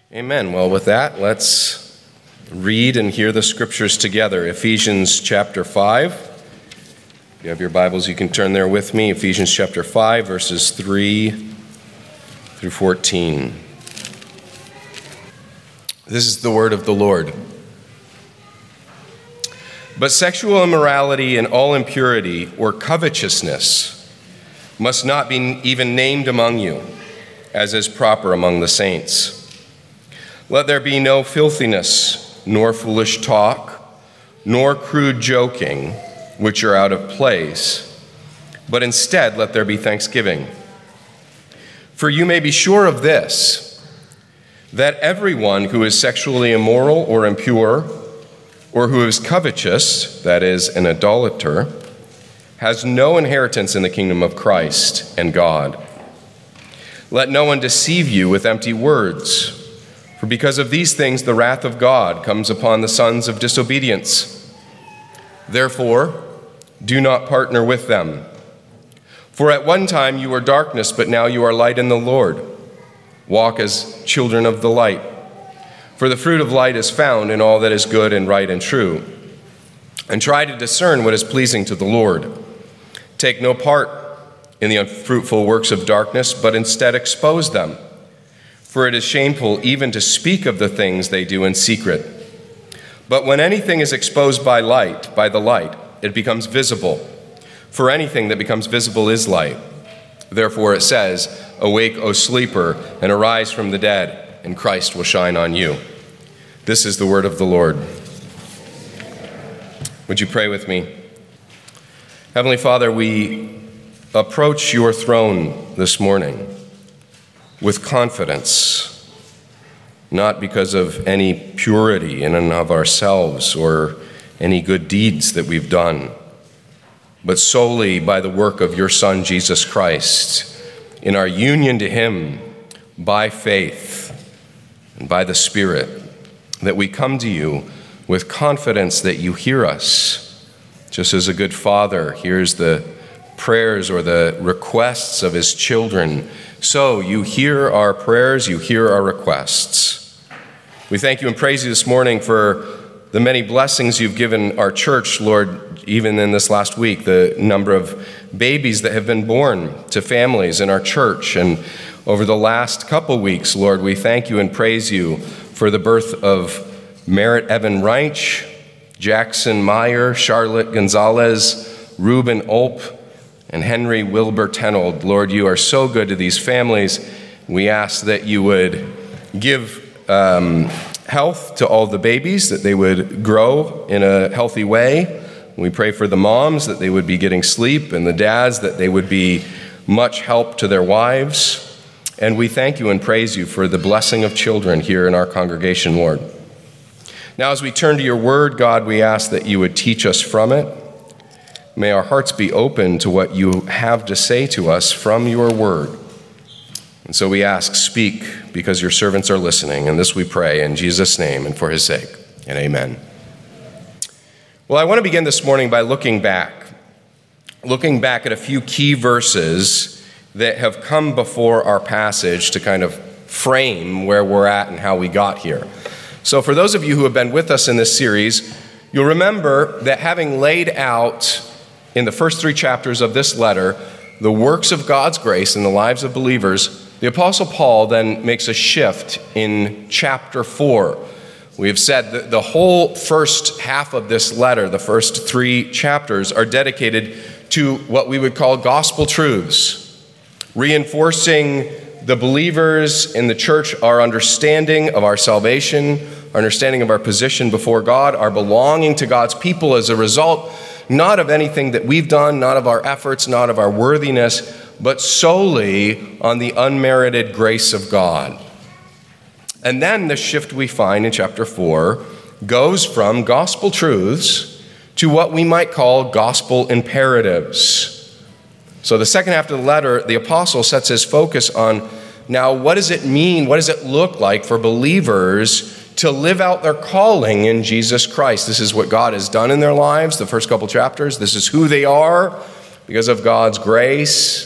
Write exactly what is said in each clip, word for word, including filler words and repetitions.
Amen. Well, with that, let's read and hear the scriptures together. Ephesians chapter five. If you have your Bibles, you can turn there with me. Ephesians chapter five, verses three through fourteen. This is the word of the Lord. But sexual immorality and all impurity or covetousness must not be even named among you, as is proper among the saints. Let there be no filthiness, nor foolish talk, nor crude joking, which are out of place, but instead let there be thanksgiving. For you may be sure of this, that everyone who is sexually immoral or impure, or who is covetous, that is, an idolater, has no inheritance in the kingdom of Christ and God. Let no one deceive you with empty words, for because of these things the wrath of God comes upon the sons of disobedience. Therefore, do not partner with them. For at one time you were darkness, but now you are light in the Lord. Walk as children of the light. For the fruit of light is found in all that is good and right and true. And try to discern what is pleasing to the Lord. Take no part in the unfruitful works of darkness, but instead expose them. For it is shameful even to speak of the things they do in secret. But when anything is exposed by light, by the light, it becomes visible. For anything that becomes visible is light. Therefore it says, "Awake, O sleeper, and arise from the dead, and Christ will shine on you." This is the word of the Lord. Would you pray with me? Heavenly Father, we approach your throne this morning with confidence, not because of any purity in and of ourselves or any good deeds that we've done, but solely by the work of your Son, Jesus Christ, in our union to him by faith and by the Spirit, that we come to you with confidence that you hear us, just as a good father hears the prayers or the requests of his children. So you hear our prayers, you hear our requests. We thank you and praise you this morning for the many blessings you've given our church, Lord, even in this last week, the number of babies that have been born to families in our church. And over the last couple weeks, Lord, we thank you and praise you for the birth of Merritt Evan Reich, Jackson Meyer, Charlotte Gonzalez, Reuben Ulp, and Henry Wilbur Tenold. Lord, you are so good to these families. We ask that you would give um, health to all the babies, that they would grow in a healthy way. We pray for the moms that they would be getting sleep, and the dads that they would be much help to their wives. And we thank you and praise you for the blessing of children here in our congregation, Lord. Now, as we turn to your word, God, we ask that you would teach us from it. May our hearts be open to what you have to say to us from your word. And so we ask, speak, because your servants are listening. And this we pray in Jesus' name and for his sake. And amen. Well, I want to begin this morning by looking back. Looking back at a few key verses that have come before our passage to kind of frame where we're at and how we got here. So for those of you who have been with us in this series, you'll remember that having laid out in the first three chapters of this letter the works of God's grace in the lives of believers, the Apostle Paul then makes a shift in chapter four. We have said that the whole first half of this letter, the first three chapters, are dedicated to what we would call gospel truths, reinforcing the believers in the church our understanding of our salvation, our understanding of our position before God, our belonging to God's people as a result, not of anything that we've done, not of our efforts, not of our worthiness, but solely on the unmerited grace of God. And then the shift we find in chapter four goes from gospel truths to what we might call gospel imperatives. So the second half of the letter, the apostle sets his focus on, now what does it mean, what does it look like for believers to live out their calling in Jesus Christ? This is what God has done in their lives, the first couple chapters. This is who they are because of God's grace.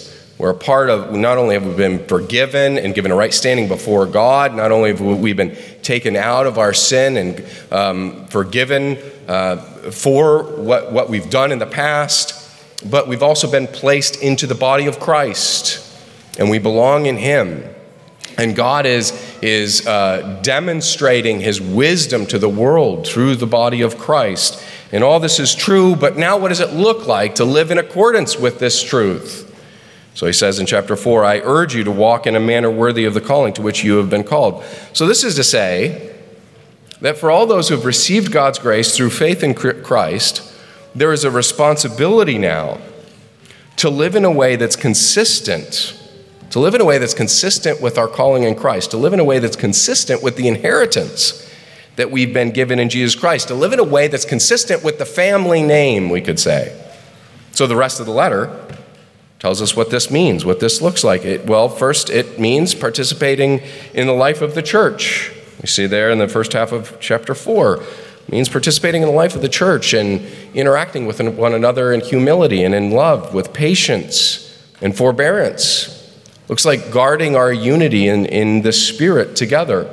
We're a part of, not only have we been forgiven and given a right standing before God, not only have we been taken out of our sin and um, forgiven uh, for what, what we've done in the past, but we've also been placed into the body of Christ, and we belong in him. And God is, is uh, demonstrating his wisdom to the world through the body of Christ. And all this is true, but now what does it look like to live in accordance with this truth? So he says in chapter four, I urge you to walk in a manner worthy of the calling to which you have been called. So this is to say that for all those who have received God's grace through faith in Christ, there is a responsibility now to live in a way that's consistent To live in a way that's consistent with our calling in Christ, to live in a way that's consistent with the inheritance that we've been given in Jesus Christ, to live in a way that's consistent with the family name, we could say. So the rest of the letter tells us what this means, what this looks like. It, well, first, it means participating in the life of the church. You see there in the first half of chapter four. It means participating in the life of the church and interacting with one another in humility and in love, with patience and forbearance. Looks like guarding our unity in, in the Spirit together.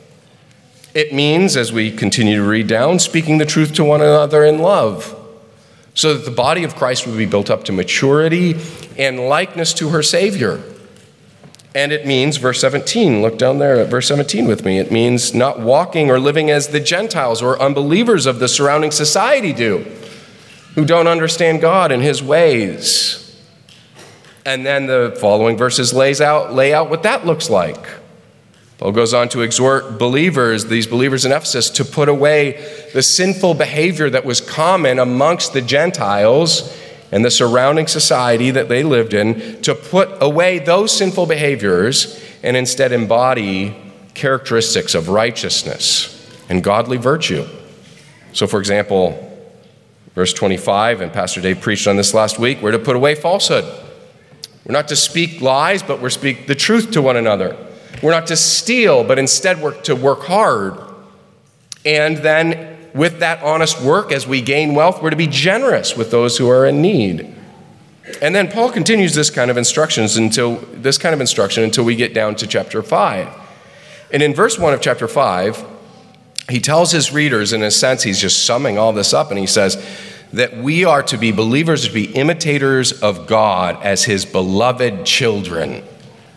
It means, as we continue to read down, speaking the truth to one another in love, so that the body of Christ would be built up to maturity and likeness to her Savior. And it means, verse seventeen, look down there at verse seventeen with me, it means not walking or living as the Gentiles or unbelievers of the surrounding society do, who don't understand God and his ways. And then the following verses lays out, lay out what that looks like. Paul goes on to exhort believers, these believers in Ephesus, to put away the sinful behavior that was common amongst the Gentiles and the surrounding society that they lived in, to put away those sinful behaviors and instead embody characteristics of righteousness and godly virtue. So, for example, verse twenty-five, and Pastor Dave preached on this last week, we're to put away falsehood. We're not to speak lies, but we're to speak the truth to one another. We're not to steal, but instead we're to work hard. And then with that honest work, as we gain wealth, we're to be generous with those who are in need. And then Paul continues this kind of instructions until this kind of instruction until we get down to chapter five. And in verse one of chapter five, he tells his readers, in a sense, he's just summing all this up, and he says that we are to be believers, to be imitators of God as his beloved children.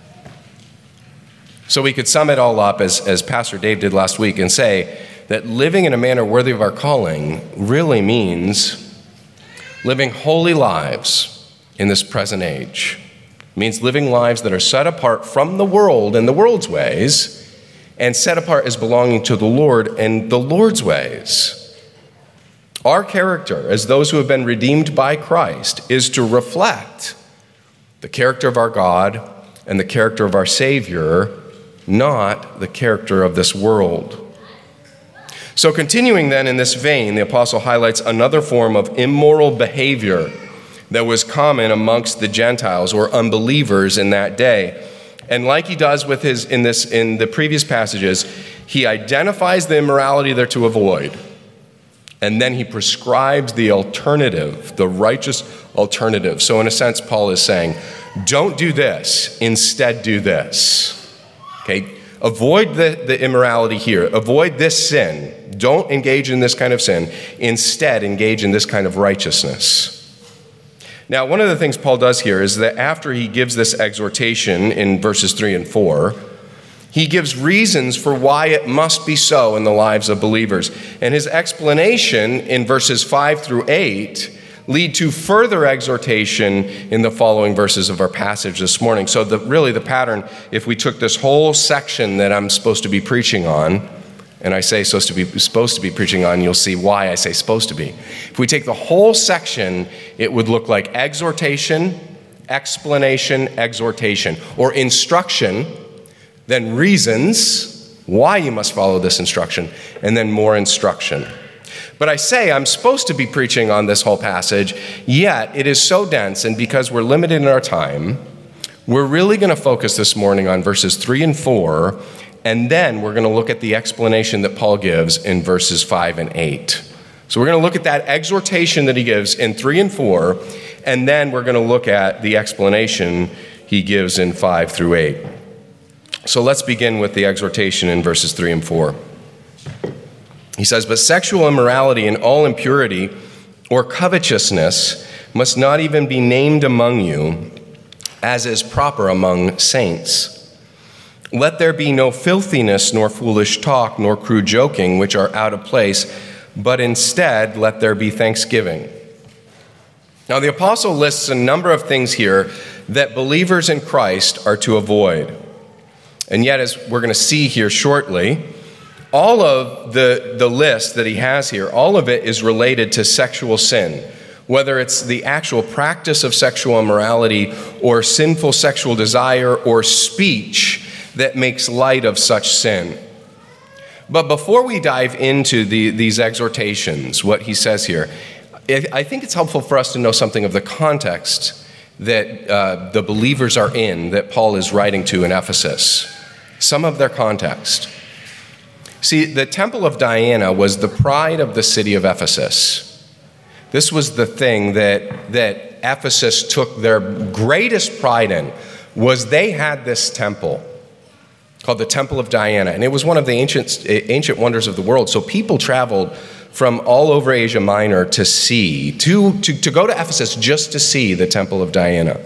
So we could sum it all up as, as Pastor Dave did last week and say that living in a manner worthy of our calling really means living holy lives in this present age. It means living lives that are set apart from the world and the world's ways and set apart as belonging to the Lord and the Lord's ways. Our character, as those who have been redeemed by Christ, is to reflect the character of our God and the character of our Savior, not the character of this world. So continuing then in this vein, the apostle highlights another form of immoral behavior that was common amongst the Gentiles or unbelievers in that day. And like he does with his in this in the previous passages, he identifies the immorality they're to avoid. And then he prescribes the alternative, the righteous alternative. So in a sense, Paul is saying, don't do this, instead do this. Okay? Avoid the, the immorality here. Avoid this sin. Don't engage in this kind of sin. Instead, engage in this kind of righteousness. Now, one of the things Paul does here is that after he gives this exhortation in verses three and four, he gives reasons for why it must be so in the lives of believers. And his explanation in verses five through eight lead to further exhortation in the following verses of our passage this morning. So the, really the pattern, if we took this whole section that I'm supposed to be preaching on, and I say supposed to be supposed to be preaching on, you'll see why I say supposed to be. If we take the whole section, it would look like exhortation, explanation, exhortation, or instruction, then reasons why you must follow this instruction, and then more instruction. But I say I'm supposed to be preaching on this whole passage, yet it is so dense, and because we're limited in our time, we're really going to focus this morning on verses three and four, and then we're going to look at the explanation that Paul gives in verses five and eight. So we're going to look at that exhortation that he gives in three and four, and then we're going to look at the explanation he gives in five through eight. So let's begin with the exhortation in verses three and four. He says, "But sexual immorality and all impurity or covetousness must not even be named among you, as is proper among saints. Let there be no filthiness, nor foolish talk, nor crude joking, which are out of place, but instead let there be thanksgiving." Now, the apostle lists a number of things here that believers in Christ are to avoid. And yet, as we're going to see here shortly, all of the, the list that he has here, all of it is related to sexual sin, whether it's the actual practice of sexual immorality or sinful sexual desire or speech that makes light of such sin. But before we dive into the, these exhortations, what he says here, I think it's helpful for us to know something of the context that uh, the believers are in, that Paul is writing to in Ephesus. Some of their context. See, the temple of Diana was the pride of the city of Ephesus. This was the thing that, that Ephesus took their greatest pride in, was they had this temple called the Temple of Diana, and it was one of the ancient, ancient wonders of the world. So people traveled from all over Asia Minor to see, to, to, to go to Ephesus just to see the Temple of Diana.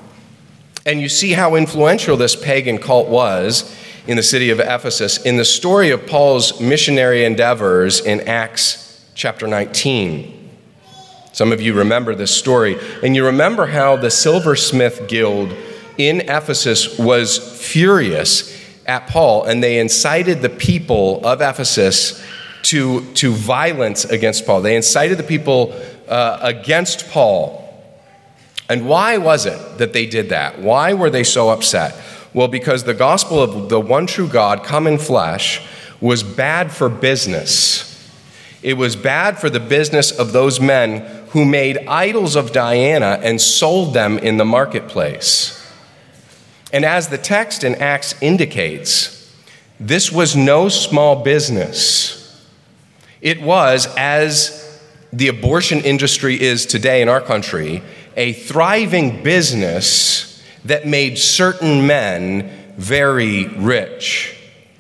And you see how influential this pagan cult was in the city of Ephesus in the story of Paul's missionary endeavors in Acts chapter nineteen. Some of you remember this story, and you remember how the silversmith guild in Ephesus was furious at Paul, and they incited the people of Ephesus to, to violence against Paul. They incited the people uh, against Paul. And why was it that they did that? Why were they so upset? Well, because the gospel of the one true God come in flesh was bad for business. It was bad for the business of those men who made idols of Diana and sold them in the marketplace. And as the text in Acts indicates, this was no small business. It was, as the abortion industry is today in our country, a thriving business that made certain men very rich.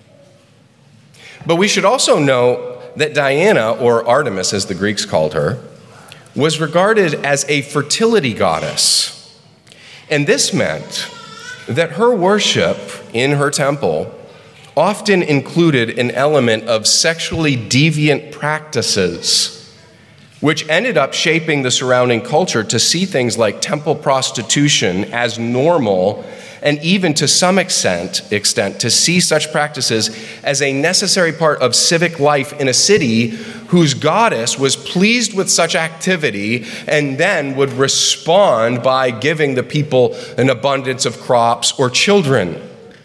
But we should also know that Diana, or Artemis as the Greeks called her, was regarded as a fertility goddess. And this meant that her worship in her temple often included an element of sexually deviant practices, which ended up shaping the surrounding culture to see things like temple prostitution as normal, and even to some extent, extent to see such practices as a necessary part of civic life in a city whose goddess was pleased with such activity and then would respond by giving the people an abundance of crops or children.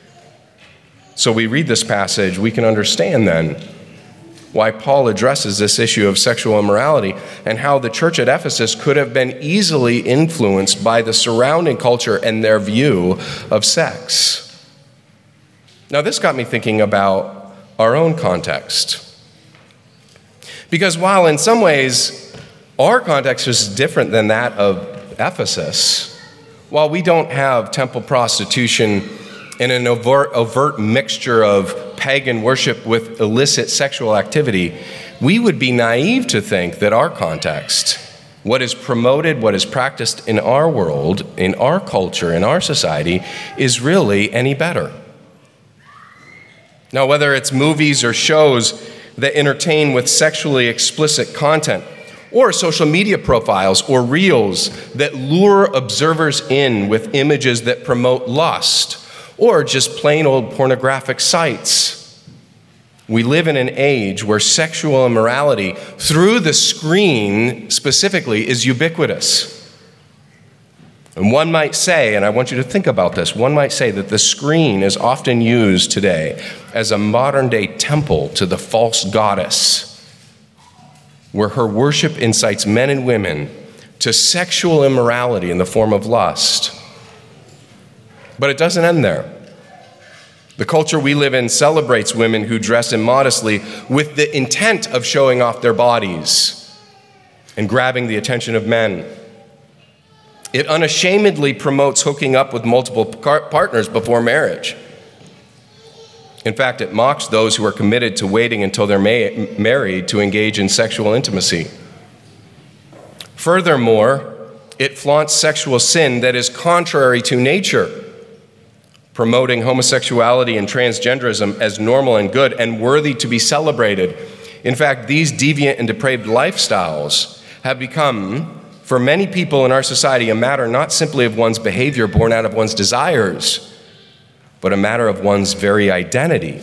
So we read this passage, we can understand then why Paul addresses this issue of sexual immorality and how the church at Ephesus could have been easily influenced by the surrounding culture and their view of sex. Now, this got me thinking about our own context. Because while in some ways our context is different than that of Ephesus, while we don't have temple prostitution and an overt, overt mixture of pagan worship with illicit sexual activity, we would be naive to think that our context, what is promoted, what is practiced in our world, in our culture, in our society, is really any better. Now, whether it's movies or shows that entertain with sexually explicit content, or social media profiles or reels that lure observers in with images that promote lust, or just plain old pornographic sites. We live in an age where sexual immorality, through the screen specifically, is ubiquitous. And one might say, and I want you to think about this, one might say that the screen is often used today as a modern-day temple to the false goddess, where her worship incites men and women to sexual immorality in the form of lust. But it doesn't end there. The culture we live in celebrates women who dress immodestly with the intent of showing off their bodies and grabbing the attention of men. It unashamedly promotes hooking up with multiple par- partners before marriage. In fact, it mocks those who are committed to waiting until they're ma- married to engage in sexual intimacy. Furthermore, it flaunts sexual sin that is contrary to nature, promoting homosexuality and transgenderism as normal and good and worthy to be celebrated. In fact, these deviant and depraved lifestyles have become, for many people in our society, a matter not simply of one's behavior born out of one's desires, but a matter of one's very identity.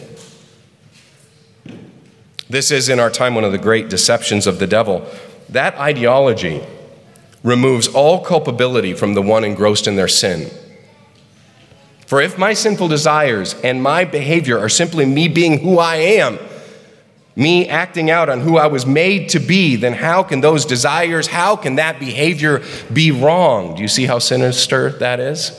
This is, in our time, one of the great deceptions of the devil. That ideology removes all culpability from the one engrossed in their sin. For if my sinful desires and my behavior are simply me being who I am, me acting out on who I was made to be, then how can those desires, how can that behavior be wrong? Do you see how sinister that is?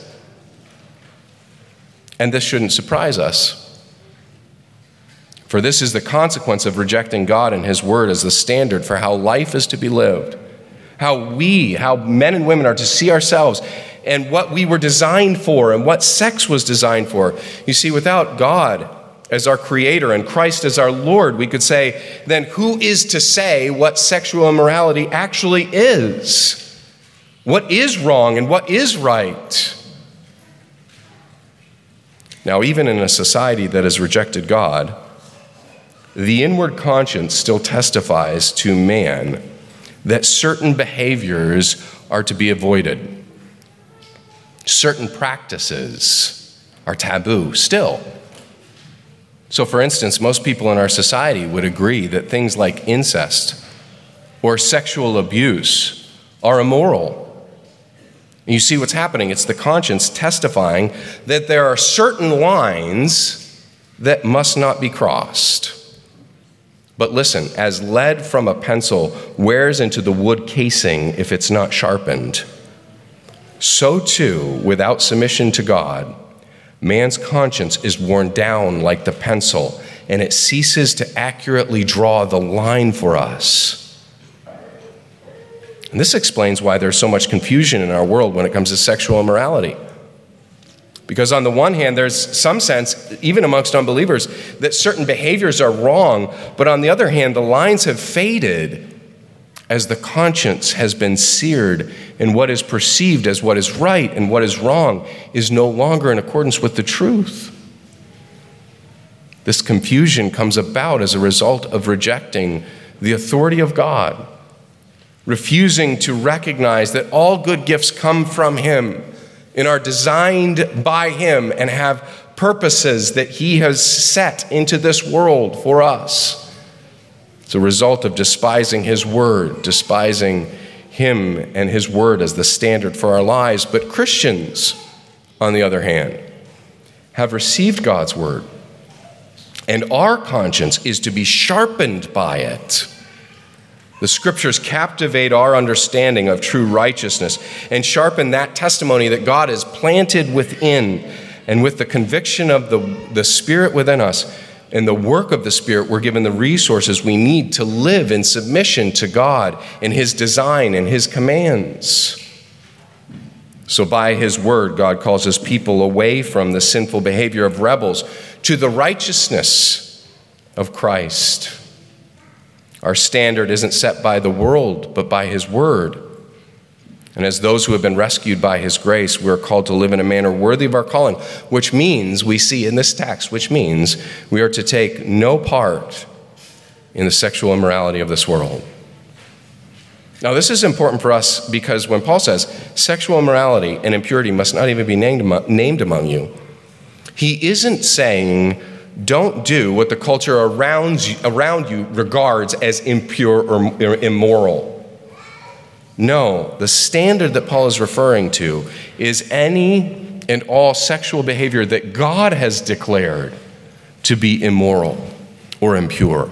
And this shouldn't surprise us. For this is the consequence of rejecting God and His Word as the standard for how life is to be lived, how we, how men and women are to see ourselves, and what we were designed for and what sex was designed for. You see, without God as our Creator and Christ as our Lord, we could say, then who is to say what sexual immorality actually is? What is wrong and what is right? Now, even in a society that has rejected God, the inward conscience still testifies to man that certain behaviors are to be avoided. Certain practices are taboo still. So, for instance, most people in our society would agree that things like incest or sexual abuse are immoral. You see what's happening. It's the conscience testifying that there are certain lines that must not be crossed. But listen, as lead from a pencil wears into the wood casing if it's not sharpened, so too, without submission to God, man's conscience is worn down like the pencil, and it ceases to accurately draw the line for us. And this explains why there's so much confusion in our world when it comes to sexual immorality. Because on the one hand, there's some sense, even amongst unbelievers, that certain behaviors are wrong, but on the other hand, the lines have faded as the conscience has been seared, and what is perceived as what is right and what is wrong is no longer in accordance with the truth. This confusion comes about as a result of rejecting the authority of God, refusing to recognize that all good gifts come from Him and are designed by Him and have purposes that He has set into this world for us. It's a result of despising His Word, despising Him and His Word as the standard for our lives. But Christians, on the other hand, have received God's Word, and our conscience is to be sharpened by it. The Scriptures captivate our understanding of true righteousness and sharpen that testimony that God is planted within, and with the conviction of the, the Spirit within us and the work of the Spirit, we're given the resources we need to live in submission to God and His design and His commands. So by His Word, God calls His people away from the sinful behavior of rebels to the righteousness of Christ. Our standard isn't set by the world, but by His Word. And as those who have been rescued by His grace, we're called to live in a manner worthy of our calling, which means, we see in this text, which means we are to take no part in the sexual immorality of this world. Now, this is important for us because when Paul says sexual immorality and impurity must not even be named among, named among you, he isn't saying don't do what the culture around you, around you regards as impure or immoral. No, the standard that Paul is referring to is any and all sexual behavior that God has declared to be immoral or impure.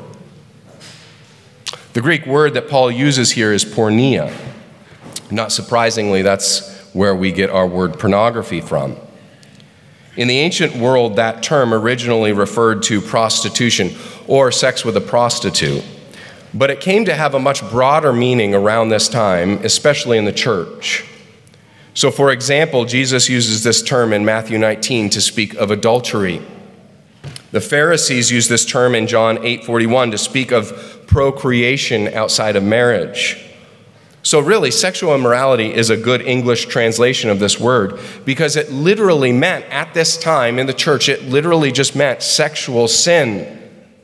The Greek word that Paul uses here is porneia. Not surprisingly, that's where we get our word pornography from. In the ancient world, that term originally referred to prostitution or sex with a prostitute, but it came to have a much broader meaning around this time, especially in the church. So, for example, Jesus uses this term in Matthew nineteen to speak of adultery. The Pharisees use this term in John eight forty-one to speak of procreation outside of marriage. So really, sexual immorality is a good English translation of this word because it literally meant, at this time in the church, it literally just meant sexual sin.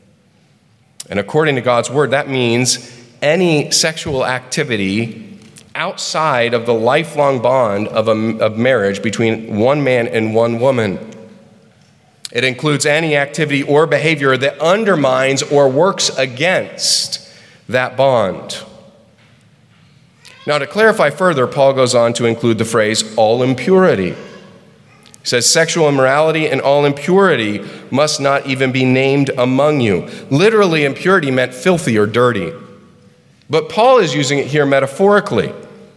And according to God's word, that means any sexual activity outside of the lifelong bond of, a, of marriage between one man and one woman. It includes any activity or behavior that undermines or works against that bond. Now, to clarify further, Paul goes on to include the phrase all impurity. He says sexual immorality and all impurity must not even be named among you. Literally, impurity meant filthy or dirty. But Paul is using it here metaphorically.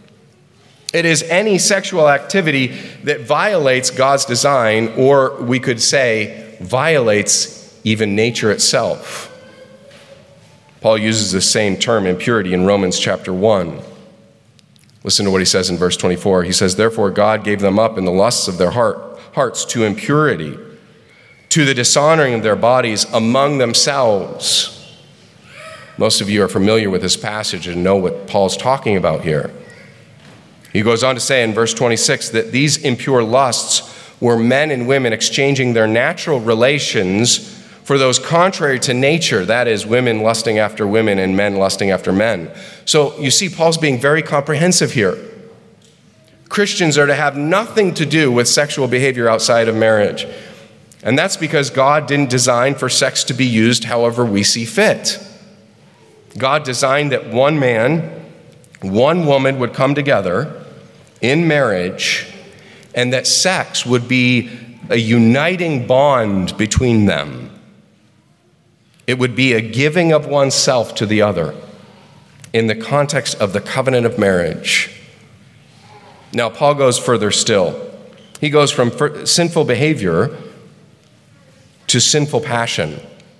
It is any sexual activity that violates God's design, or we could say violates even nature itself. Paul uses the same term, impurity, in Romans chapter one. Listen to what he says in verse twenty-four. He says, therefore God gave them up in the lusts of their heart, hearts to impurity, to the dishonoring of their bodies among themselves. Most of you are familiar with this passage and know what Paul's talking about here. He goes on to say in verse twenty-six that these impure lusts were men and women exchanging their natural relations for those contrary to nature, that is, women lusting after women and men lusting after men. So you see, Paul's being very comprehensive here. Christians are to have nothing to do with sexual behavior outside of marriage. And that's because God didn't design for sex to be used however we see fit. God designed that one man, one woman would come together in marriage, and that sex would be a uniting bond between them. It would be a giving of oneself to the other in the context of the covenant of marriage. Now, Paul goes further still. He goes from sinful behavior to sinful passion.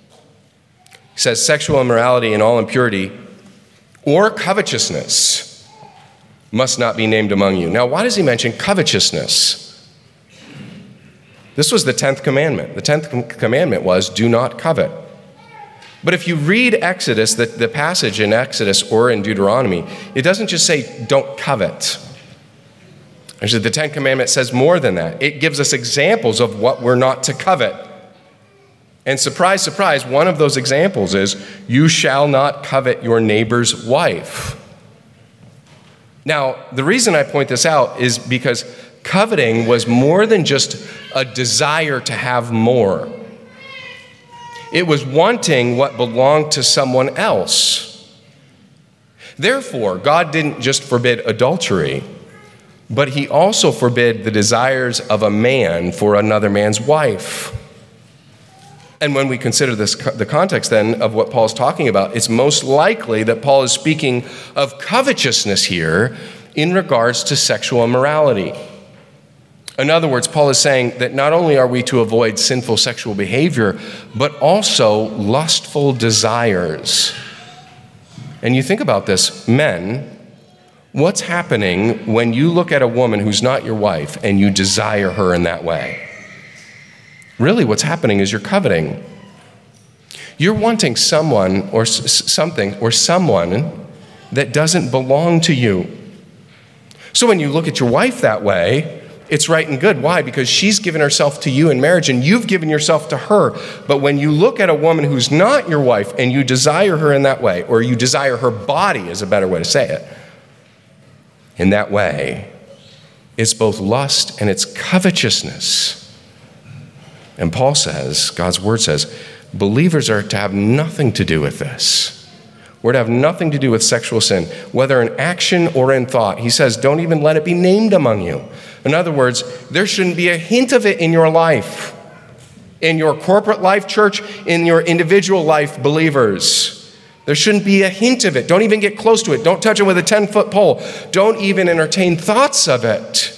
He says sexual immorality and all impurity or covetousness must not be named among you. Now, why does he mention covetousness? This was the tenth commandment. The tenth commandment was, do not covet. But if you read Exodus, the, the passage in Exodus or in Deuteronomy, it doesn't just say, don't covet. Actually, the Ten Commandments says more than that. It gives us examples of what we're not to covet. And surprise, surprise, one of those examples is, you shall not covet your neighbor's wife. Now, the reason I point this out is because coveting was more than just a desire to have more. It was wanting what belonged to someone else. Therefore, God didn't just forbid adultery, but he also forbid the desires of a man for another man's wife. And when we consider this, the context then of what Paul's talking about, it's most likely that Paul is speaking of covetousness here in regards to sexual immorality. In other words, Paul is saying that not only are we to avoid sinful sexual behavior, but also lustful desires. And you think about this, men, what's happening when you look at a woman who's not your wife and you desire her in that way? Really, what's happening is you're coveting. You're wanting someone or s- something or someone that doesn't belong to you. So when you look at your wife that way, it's right and good. Why? Because she's given herself to you in marriage and you've given yourself to her. But when you look at a woman who's not your wife and you desire her in that way, or you desire her body is a better way to say it, in that way, it's both lust and it's covetousness. And Paul says, God's word says, believers are to have nothing to do with this. We're to have nothing to do with sexual sin, whether in action or in thought. He says, don't even let it be named among you. In other words, there shouldn't be a hint of it in your life, in your corporate life, church, in your individual life, believers. There shouldn't be a hint of it. Don't even get close to it. Don't touch it with a ten-foot pole. Don't even entertain thoughts of it.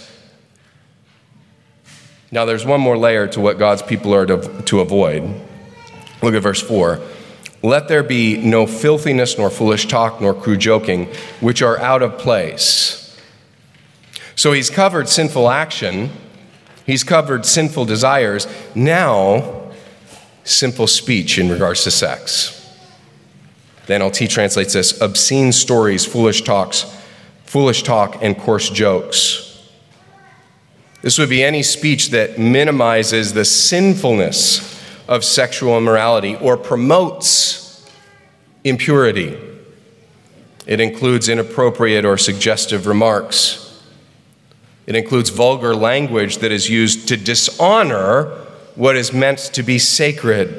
Now, there's one more layer to what God's people are to, to avoid. Look at verse four. Let there be no filthiness, nor foolish talk, nor crude joking, which are out of place. So he's covered sinful action. He's covered sinful desires. Now, sinful speech in regards to sex. The N L T translates this: obscene stories, foolish talks, foolish talk, and coarse jokes. This would be any speech that minimizes the sinfulness of sexual immorality or promotes impurity. It includes inappropriate or suggestive remarks. It includes vulgar language that is used to dishonor what is meant to be sacred.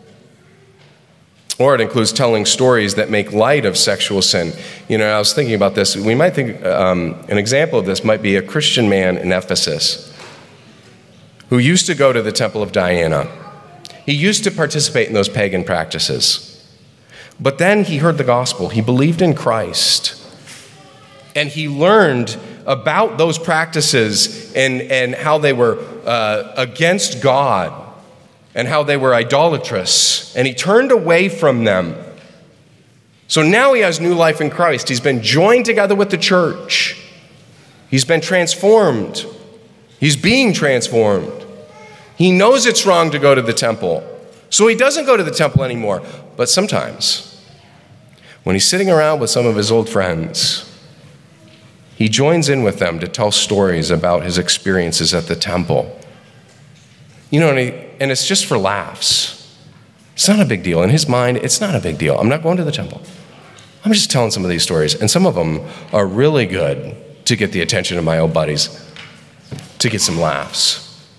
Or it includes telling stories that make light of sexual sin. You know, I was thinking about this. We might think um, an example of this might be a Christian man in Ephesus who used to go to the temple of Diana. He used to participate in those pagan practices. But then he heard the gospel. He believed in Christ. And he learned about those practices and, and how they were uh, against God and how they were idolatrous. And he turned away from them. So now he has new life in Christ. He's been joined together with the church. He's been transformed. He's being transformed. He knows it's wrong to go to the temple. So he doesn't go to the temple anymore. But sometimes, when he's sitting around with some of his old friends, he joins in with them to tell stories about his experiences at the temple. You know, and, he, and it's just for laughs. It's not a big deal. In his mind, it's not a big deal. I'm not going to the temple. I'm just telling some of these stories. And some of them are really good to get the attention of my old buddies, to get some laughs.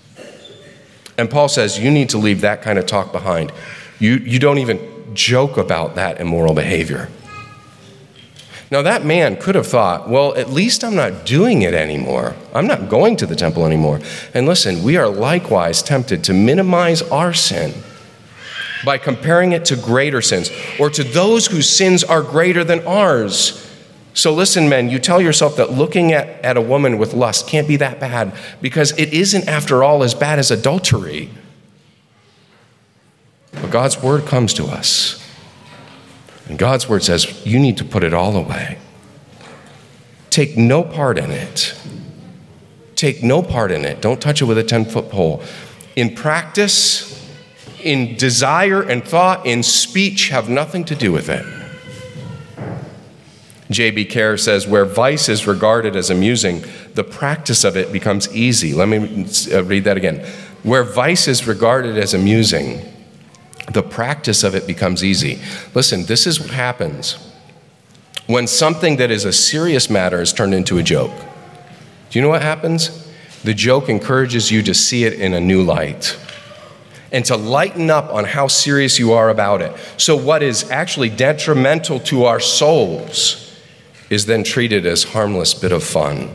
And Paul says, you need to leave that kind of talk behind. You, you don't even joke about that immoral behavior. Now, that man could have thought, well, at least I'm not doing it anymore. I'm not going to the temple anymore. And listen, we are likewise tempted to minimize our sin by comparing it to greater sins or to those whose sins are greater than ours. So listen, men, you tell yourself that looking at, at a woman with lust can't be that bad because it isn't, after all, as bad as adultery. But God's word comes to us. And God's word says, you need to put it all away. Take no part in it. Take no part in it. Don't touch it with a ten-foot pole. In practice, in desire and thought, in speech, have nothing to do with it. J B Kerr says, where vice is regarded as amusing, the practice of it becomes easy. Let me read that again. Where vice is regarded as amusing, the practice of it becomes easy. Listen, this is what happens when something that is a serious matter is turned into a joke. Do you know what happens? The joke encourages you to see it in a new light and to lighten up on how serious you are about it. So what is actually detrimental to our souls is then treated as harmless bit of fun.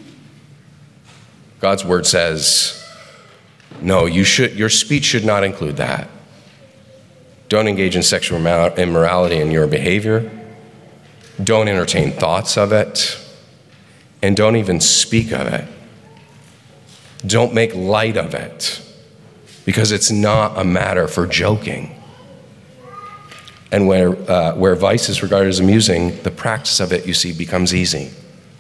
God's word says, no, you should, your speech should not include that. Don't engage in sexual immorality in your behavior. Don't entertain thoughts of it. And don't even speak of it. Don't make light of it, because it's not a matter for joking. And where, uh, where vice is regarded as amusing, the practice of it, you see, becomes easy.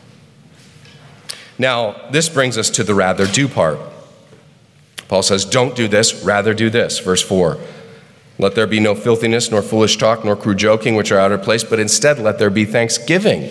Now, this brings us to the rather do part. Paul says, don't do this, rather do this. Verse four. Let there be no filthiness, nor foolish talk, nor crude joking, which are out of place, but instead let there be thanksgiving.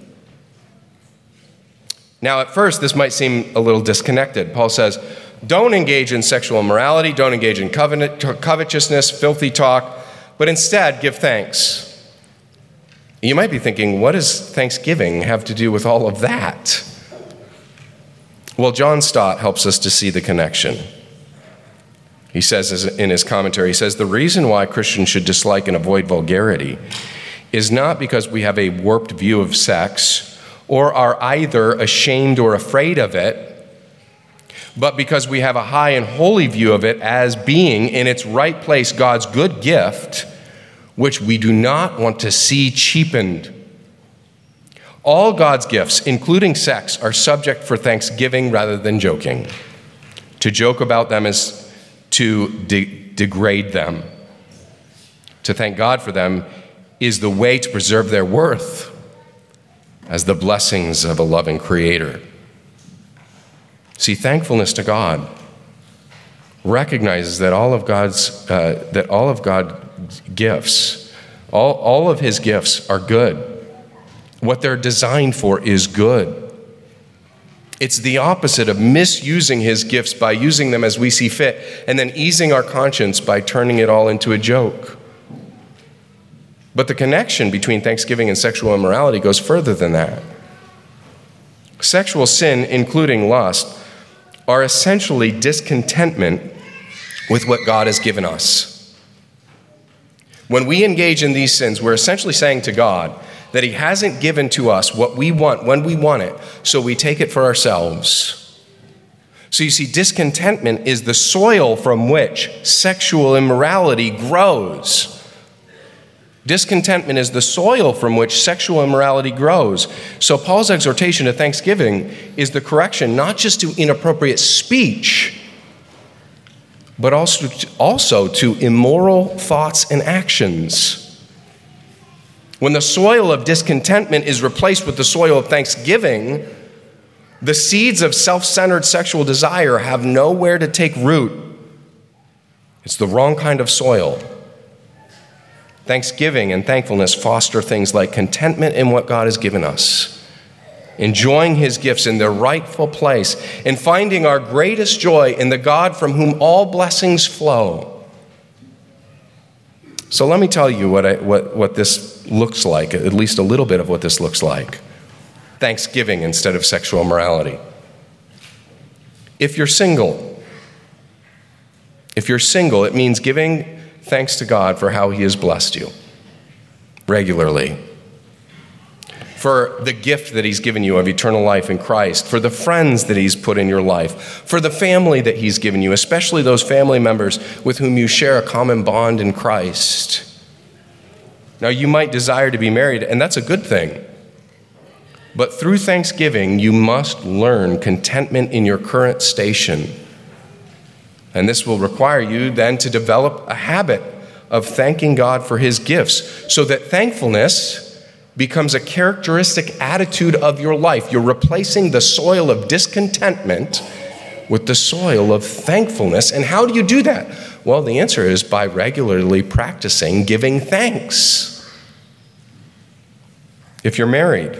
Now, at first, this might seem a little disconnected. Paul says, don't engage in sexual immorality, don't engage in covenant, covetousness, filthy talk, but instead give thanks. You might be thinking, what does thanksgiving have to do with all of that? Well, John Stott helps us to see the connection. He says in his commentary, he says, the reason why Christians should dislike and avoid vulgarity is not because we have a warped view of sex or are either ashamed or afraid of it, but because we have a high and holy view of it as being in its right place God's good gift, which we do not want to see cheapened. All God's gifts, including sex, are subject for thanksgiving rather than joking. To joke about them is to de- degrade them. To thank God for them is the way to preserve their worth as the blessings of a loving Creator. See, thankfulness to God recognizes that all of God's uh, that all of God's gifts, all, all of his gifts are good. What they're designed for is good. It's the opposite of misusing his gifts by using them as we see fit and then easing our conscience by turning it all into a joke. But the connection between thanksgiving and sexual immorality goes further than that. Sexual sin, including lust, are essentially discontentment with what God has given us. When we engage in these sins, we're essentially saying to God that he hasn't given to us what we want when we want it, so we take it for ourselves. So you see, discontentment is the soil from which sexual immorality grows. Discontentment is the soil from which sexual immorality grows. So Paul's exhortation to thanksgiving is the correction not just to inappropriate speech, but also to, also to immoral thoughts and actions. When the soil of discontentment is replaced with the soil of thanksgiving, the seeds of self-centered sexual desire have nowhere to take root. It's the wrong kind of soil. Thanksgiving and thankfulness foster things like contentment in what God has given us, enjoying his gifts in their rightful place, and finding our greatest joy in the God from whom all blessings flow. So let me tell you what, I, what, what this looks like, at least a little bit of what this looks like. Thanksgiving instead of sexual immorality. If you're single, if you're single, it means giving thanks to God for how he has blessed you regularly, for the gift that he's given you of eternal life in Christ, for the friends that he's put in your life, for the family that he's given you, especially those family members with whom you share a common bond in Christ. Now, you might desire to be married, and that's a good thing. But through thanksgiving, you must learn contentment in your current station. And this will require you then to develop a habit of thanking God for his gifts so that thankfulness becomes a characteristic attitude of your life. You're replacing the soil of discontentment with the soil of thankfulness. And how do you do that? Well, the answer is by regularly practicing giving thanks. If you're married,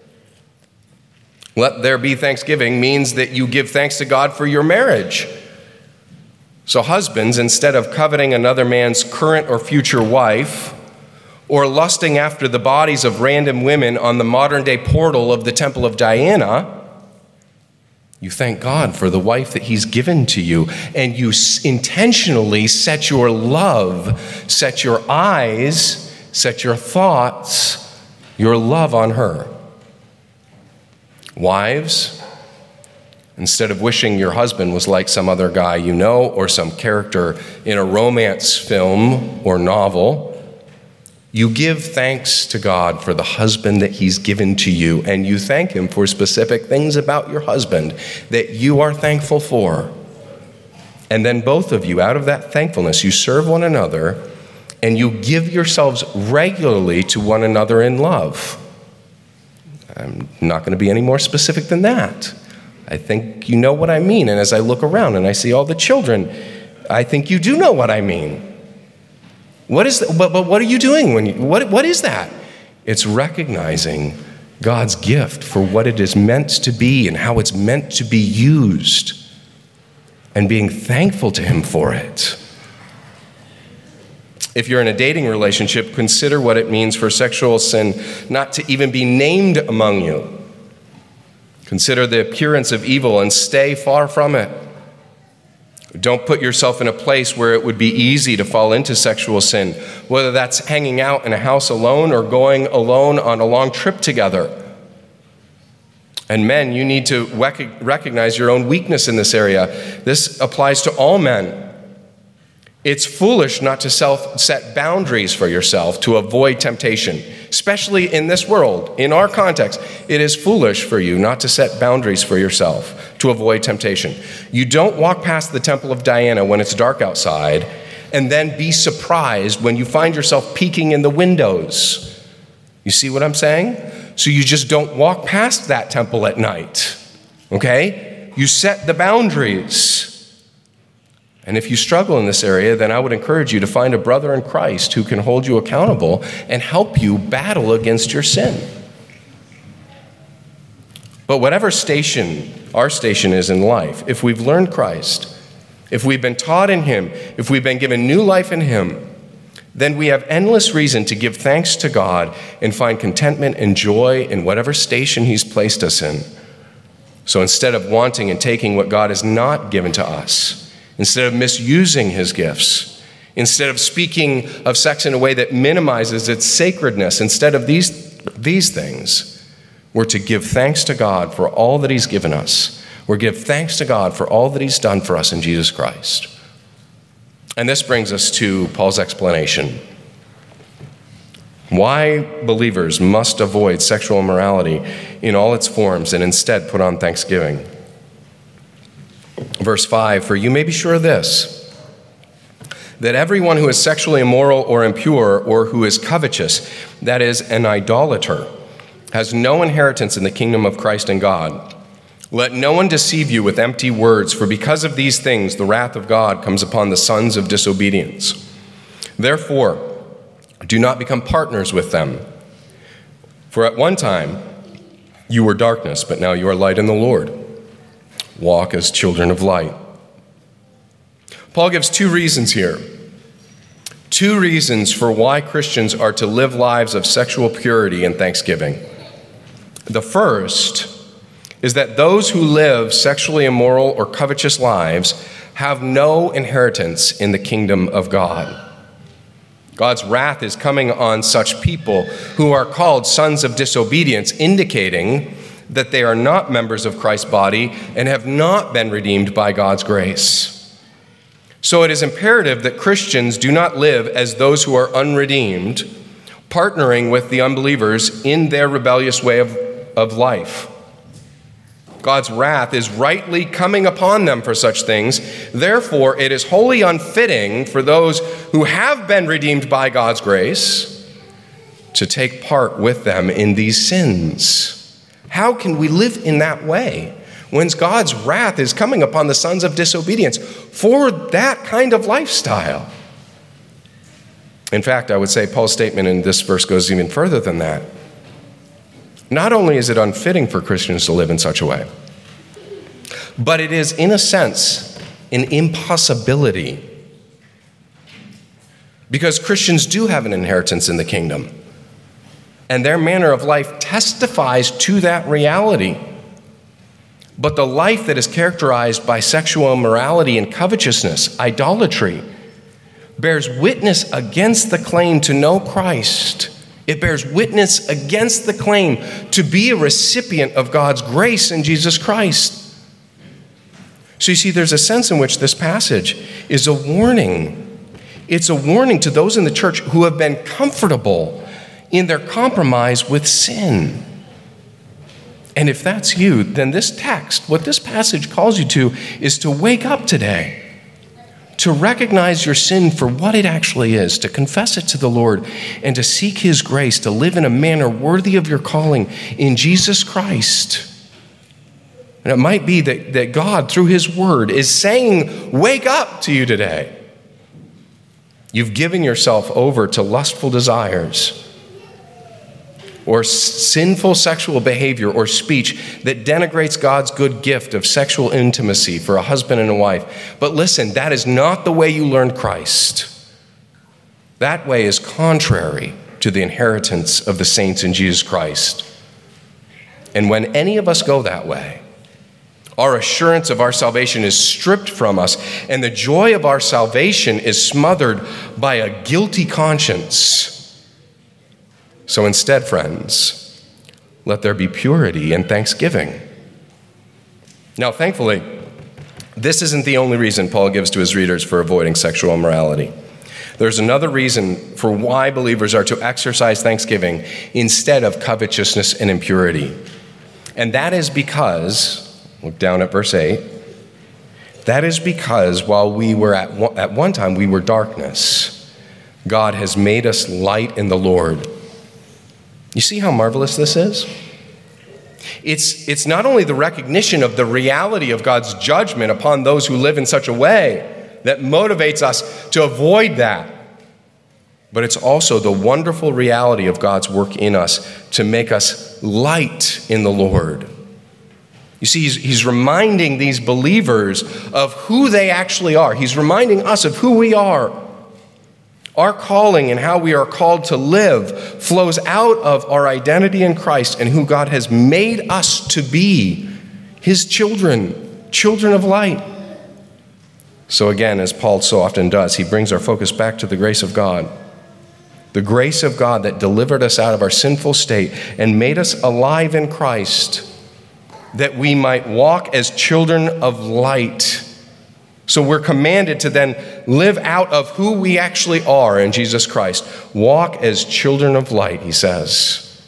let there be thanksgiving means that you give thanks to God for your marriage. So husbands, instead of coveting another man's current or future wife, or lusting after the bodies of random women on the modern-day portal of the Temple of Diana, you thank God for the wife that he's given to you, and you intentionally set your love, set your eyes, set your thoughts, your love on her. Wives, instead of wishing your husband was like some other guy you know or some character in a romance film or novel, you give thanks to God for the husband that he's given to you, and you thank him for specific things about your husband that you are thankful for. And then both of you, out of that thankfulness, you serve one another and you give yourselves regularly to one another in love. I'm not going to be any more specific than that. I think you know what I mean. And as I look around and I see all the children, I think you do know what I mean. What is that? But, but what are you doing when you, what, what is that? It's recognizing God's gift for what it is meant to be and how it's meant to be used, and being thankful to him for it. If you're in a dating relationship, consider what it means for sexual sin not to even be named among you. Consider the appearance of evil and stay far from it. Don't put yourself in a place where it would be easy to fall into sexual sin, whether that's hanging out in a house alone or going alone on a long trip together. And men, you need to rec- recognize your own weakness in this area. This applies to all men. It's foolish not to self set boundaries for yourself to avoid temptation, especially in this world. In our context, it is foolish for you not to set boundaries for yourself to avoid temptation. You don't walk past the Temple of Diana when it's dark outside and then be surprised when you find yourself peeking in the windows. You see what I'm saying? So you just don't walk past that temple at night, okay? You set the boundaries. And if you struggle in this area, then I would encourage you to find a brother in Christ who can hold you accountable and help you battle against your sin. But whatever station our station is in life, if we've learned Christ, if we've been taught in him, if we've been given new life in him, then we have endless reason to give thanks to God and find contentment and joy in whatever station he's placed us in. So instead of wanting and taking what God has not given to us, instead of misusing his gifts, instead of speaking of sex in a way that minimizes its sacredness, instead of these, these things, we're to give thanks to God for all that he's given us. We're to give thanks to God for all that he's done for us in Jesus Christ. And this brings us to Paul's explanation. Why believers must avoid sexual immorality in all its forms and instead put on thanksgiving. Verse five, for you may be sure of this, that everyone who is sexually immoral or impure or who is covetous, that is, an idolater, has no inheritance in the kingdom of Christ and God. Let no one deceive you with empty words, for because of these things the wrath of God comes upon the sons of disobedience. Therefore, do not become partners with them. For at one time you were darkness, but now you are light in the Lord. Walk as children of light. Paul gives two reasons here. Two reasons for why Christians are to live lives of sexual purity and thanksgiving. The first is that those who live sexually immoral or covetous lives have no inheritance in the kingdom of God. God's wrath is coming on such people who are called sons of disobedience, indicating that they are not members of Christ's body and have not been redeemed by God's grace. So it is imperative that Christians do not live as those who are unredeemed, partnering with the unbelievers in their rebellious way of, of life. God's wrath is rightly coming upon them for such things. Therefore, it is wholly unfitting for those who have been redeemed by God's grace to take part with them in these sins. How can we live in that way when God's wrath is coming upon the sons of disobedience for that kind of lifestyle? In fact, I would say Paul's statement in this verse goes even further than that. Not only is it unfitting for Christians to live in such a way, but it is, in a sense, an impossibility. Because Christians do have an inheritance in the kingdom, and their manner of life testifies to that reality. But the life that is characterized by sexual immorality and covetousness, idolatry, bears witness against the claim to know Christ. It bears witness against the claim to be a recipient of God's grace in Jesus Christ. So you see, there's a sense in which this passage is a warning. It's a warning to those in the church who have been comfortable in their compromise with sin. And if that's you, then this text, what this passage calls you to, is to wake up today, to recognize your sin for what it actually is, to confess it to the Lord, and to seek his grace, to live in a manner worthy of your calling in Jesus Christ. And it might be that, that God, through his word, is saying, wake up to you today. You've given yourself over to lustful desires or sinful sexual behavior or speech that denigrates God's good gift of sexual intimacy for a husband and a wife. But listen, that is not the way you learned Christ. That way is contrary to the inheritance of the saints in Jesus Christ. And when any of us go that way, our assurance of our salvation is stripped from us, and the joy of our salvation is smothered by a guilty conscience. So instead, friends, let there be purity and thanksgiving. Now, thankfully, this isn't the only reason Paul gives to his readers for avoiding sexual immorality. There's another reason for why believers are to exercise thanksgiving instead of covetousness and impurity. And that is because, look down at verse eight, that is because while we were at one, at one time we were darkness, God has made us light in the Lord. You see how marvelous this is? It's, it's not only the recognition of the reality of God's judgment upon those who live in such a way that motivates us to avoid that, but it's also the wonderful reality of God's work in us to make us light in the Lord. You see, he's, he's reminding these believers of who they actually are. He's reminding us of who we are. Our calling and how we are called to live flows out of our identity in Christ and who God has made us to be, his children, children of light. So again, as Paul so often does, he brings our focus back to the grace of God. The grace of God that delivered us out of our sinful state and made us alive in Christ, that we might walk as children of light. So we're commanded to then live out of who we actually are in Jesus Christ. Walk as children of light, he says.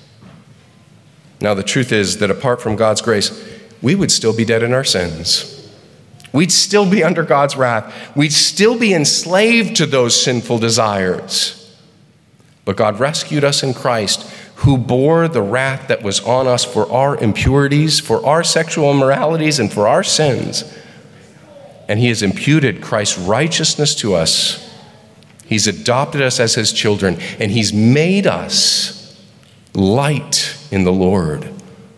Now, the truth is that apart from God's grace, we would still be dead in our sins. We'd still be under God's wrath. We'd still be enslaved to those sinful desires. But God rescued us in Christ, who bore the wrath that was on us for our impurities, for our sexual immoralities, and for our sins. And he has imputed Christ's righteousness to us. He's adopted us as his children, and he's made us light in the Lord.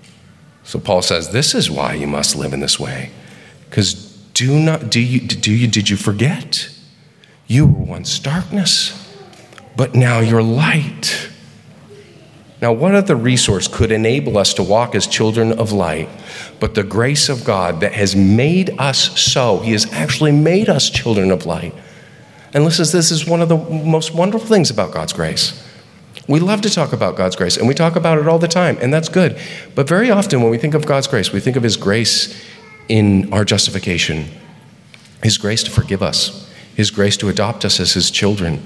So Paul says, this is why you must live in this way. Because do not, do you, do you, did you forget? You were once darkness, but now you're light. Now, what other resource could enable us to walk as children of light but the grace of God that has made us so? He has actually made us children of light. And listen, this is one of the most wonderful things about God's grace. We love to talk about God's grace, and we talk about it all the time, and that's good. But very often when we think of God's grace, we think of his grace in our justification, his grace to forgive us, his grace to adopt us as his children,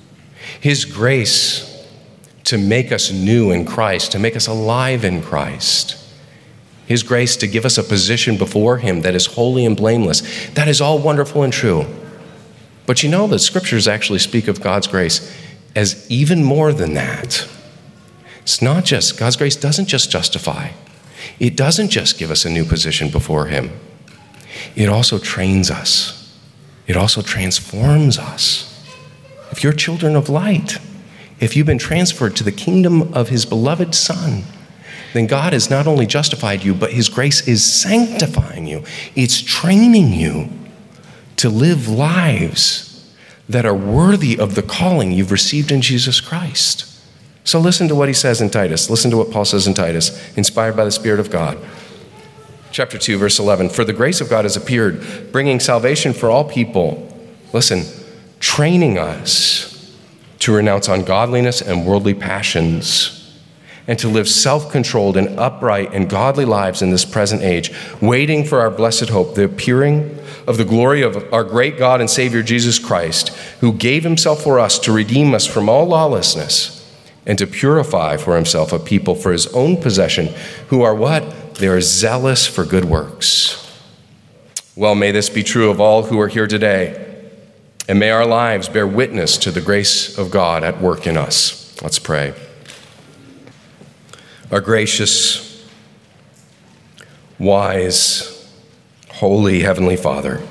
his grace to make us new in Christ, to make us alive in Christ. His grace to give us a position before him that is holy and blameless. That is all wonderful and true. But you know, the scriptures actually speak of God's grace as even more than that. It's not just, God's grace doesn't just justify. It doesn't just give us a new position before him. It also trains us. It also transforms us. If you're children of light, if you've been transferred to the kingdom of his beloved Son, then God has not only justified you, but his grace is sanctifying you. It's training you to live lives that are worthy of the calling you've received in Jesus Christ. So listen to what he says in Titus. Listen to what Paul says in Titus, inspired by the Spirit of God. Chapter two, verse eleven. For the grace of God has appeared, bringing salvation for all people. Listen, training us to renounce ungodliness and worldly passions, and to live self-controlled and upright and godly lives in this present age, waiting for our blessed hope, the appearing of the glory of our great God and Savior Jesus Christ, who gave himself for us to redeem us from all lawlessness and to purify for himself a people for his own possession, who are what? They are zealous for good works. Well, may this be true of all who are here today. And may our lives bear witness to the grace of God at work in us. Let's pray. Our gracious, wise, holy Heavenly Father,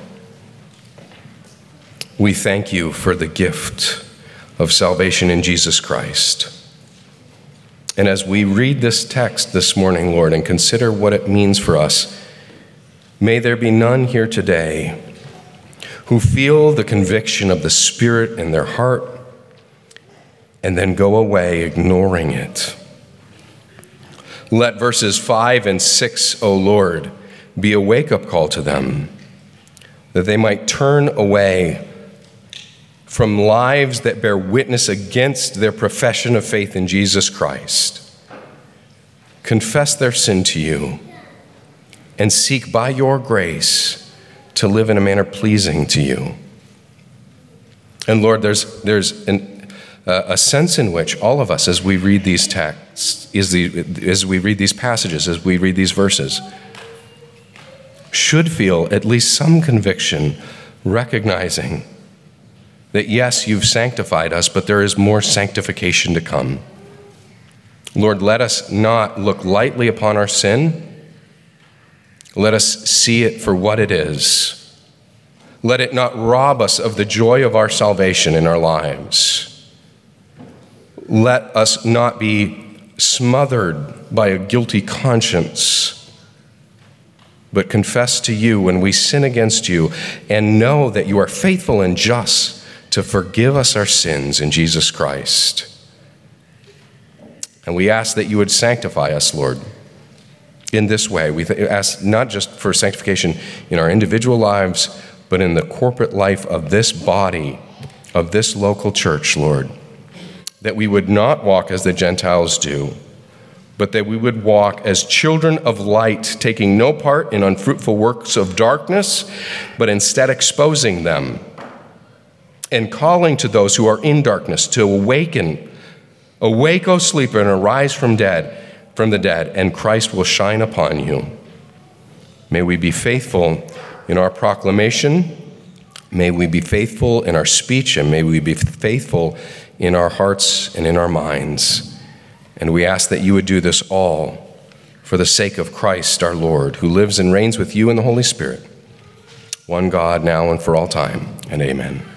we thank you for the gift of salvation in Jesus Christ. And as we read this text this morning, Lord, and consider what it means for us, may there be none here today who feel the conviction of the Spirit in their heart and then go away ignoring it. Let verses five and six, O Lord, be a wake-up call to them, that they might turn away from lives that bear witness against their profession of faith in Jesus Christ, confess their sin to you, and seek by your grace to live in a manner pleasing to you. And Lord, there's there's an, uh, a sense in which all of us, as we read these texts, is the, as we read these passages, as we read these verses, should feel at least some conviction, recognizing that yes, you've sanctified us, but there is more sanctification to come. Lord, let us not look lightly upon our sin. Let us see it for what it is. Let it not rob us of the joy of our salvation in our lives. Let us not be smothered by a guilty conscience, but confess to you when we sin against you and know that you are faithful and just to forgive us our sins in Jesus Christ. And we ask that you would sanctify us, Lord, in this way. We ask not just for sanctification in our individual lives, but in the corporate life of this body, of this local church, Lord, that we would not walk as the Gentiles do, but that we would walk as children of light, taking no part in unfruitful works of darkness, but instead exposing them and calling to those who are in darkness to awaken. Awake, O sleeper, and arise from dead, from the dead, and Christ will shine upon you. May we be faithful in our proclamation. May we be faithful in our speech, and may we be faithful in our hearts and in our minds. And we ask that you would do this all for the sake of Christ our Lord, who lives and reigns with you in the Holy Spirit, one God, now and for all time. And amen.